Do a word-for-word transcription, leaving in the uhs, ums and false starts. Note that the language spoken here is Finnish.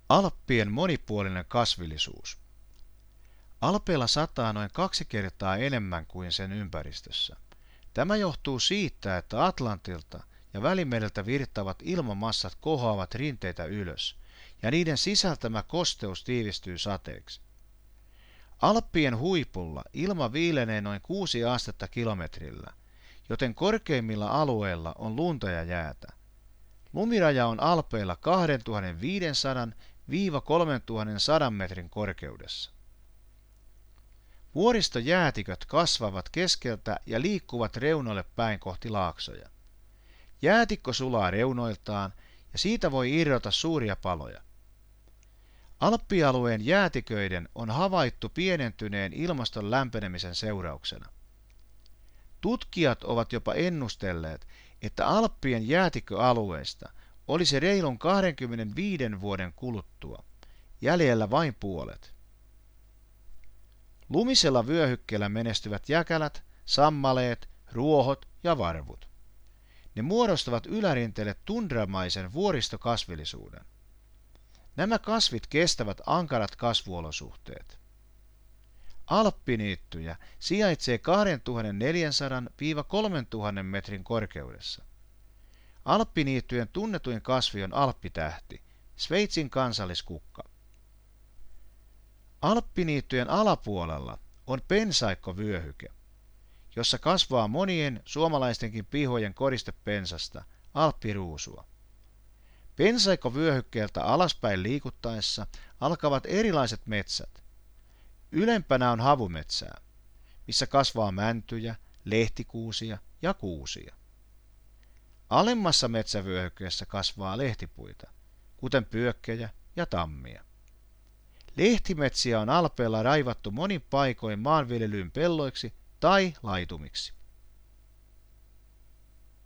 Alppien monipuolinen kasvillisuus. Alpeilla sataa noin kaksi kertaa enemmän kuin sen ympäristössä. Tämä johtuu siitä, että Atlantilta ja Välimereltä virtaavat ilmamassat kohoavat rinteitä ylös, ja niiden sisältämä kosteus tiivistyy sateeksi. Alppien huipulla ilma viilenee noin kuusi astetta kilometrillä, joten korkeimmilla alueilla on lunta ja jäätä. Lumiraja on Alpeilla kaksituhattaviisisataa - kolmetuhatta metrin korkeudessa. Vuoristojäätiköt kasvavat keskeltä ja liikkuvat reunoille päin kohti laaksoja. Jäätikko sulaa reunoiltaan ja siitä voi irrota suuria paloja. Alppialueen jäätiköiden on havaittu pienentyneen ilmaston lämpenemisen seurauksena. Tutkijat ovat jopa ennustelleet, että Alppien jäätikköalueista olisi reilun kaksikymmentäviisi vuoden kuluttua jäljellä vain puolet. Lumisella vyöhykkeellä menestyvät jäkälät, sammaleet, ruohot ja varvut. Ne muodostavat ylärinteelle tundramaisen vuoristokasvillisuuden. Nämä kasvit kestävät ankarat kasvuolosuhteet. Alppiniittyjä sijaitsee kaksituhattaneljäsataa - kolmetuhatta metrin korkeudessa. Alppiniittyjen tunnetuin kasvi on alppitähti, Sveitsin kansalliskukka. Alppiniittyjen alapuolella on pensaikkovyöhyke, jossa kasvaa monien suomalaistenkin pihojen koristepensasta, alppiruusua. Pensaikkovyöhykkeeltä alaspäin liikuttaessa alkavat erilaiset metsät. Ylempänä on havumetsää, missä kasvaa mäntyjä, lehtikuusia ja kuusia. Alemmassa metsävyöhykkeessä kasvaa lehtipuita, kuten pyökkejä ja tammia. Lehtimetsiä on Alpeilla raivattu monin paikoin maanviljelyyn pelloiksi tai laitumiksi.